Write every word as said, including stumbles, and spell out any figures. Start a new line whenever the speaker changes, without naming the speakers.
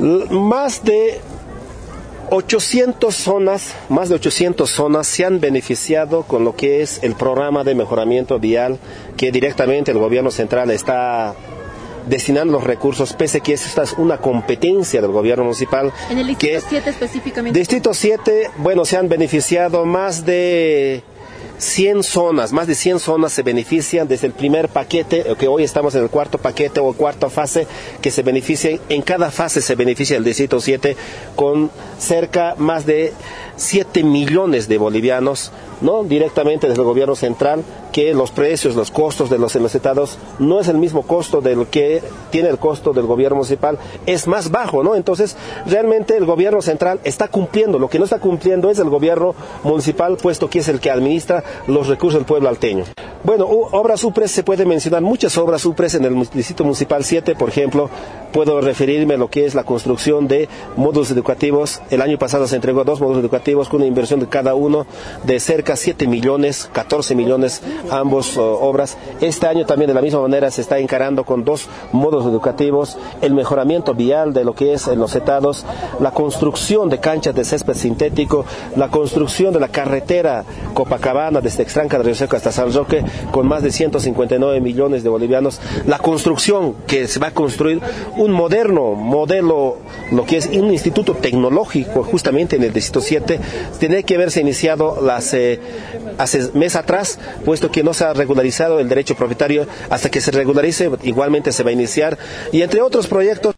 Más de ochocientas zonas, más de ochocientas zonas se han beneficiado con lo que es el programa de mejoramiento vial que directamente el gobierno central está destinando los recursos, pese a que esta es una competencia del gobierno municipal.
En el distrito siete específicamente.
Distrito siete, bueno, se han beneficiado más de cien zonas, más de cien zonas se benefician desde el primer paquete, que hoy estamos en el cuarto paquete o cuarta fase, que se benefician, en cada fase se beneficia el Distrito siete con cerca más de siete millones de bolivianos, ¿no? Directamente desde el gobierno central, que los precios, los costos de los estados no es el mismo costo del que tiene el costo del gobierno municipal, es más bajo, ¿no? Entonces, realmente el gobierno central está cumpliendo, lo que no está cumpliendo es el gobierno municipal, puesto que es el que administra los recursos del pueblo alteño. Bueno, obras U P R E S se puede mencionar, muchas obras U P R E S en el Distrito Municipal siete, por ejemplo, puedo referirme a lo que es la construcción de módulos educativos. El año pasado se entregó dos módulos educativos con una inversión de cada uno de cerca siete millones, catorce millones, ambos uh, obras. Este año también de la misma manera se está encarando con dos módulos educativos, el mejoramiento vial de lo que es en los estados, la construcción de canchas de césped sintético, la construcción de la carretera Copacabana desde Extranca de Río Seco hasta San Roque, con más de ciento cincuenta y nueve millones de bolivianos, la construcción que se va a construir un moderno modelo, lo que es un instituto tecnológico justamente en el Distrito siete, tiene que haberse iniciado las, eh, hace mes atrás, puesto que no se ha regularizado el derecho propietario. Hasta que se regularice, igualmente se va a iniciar, y entre otros proyectos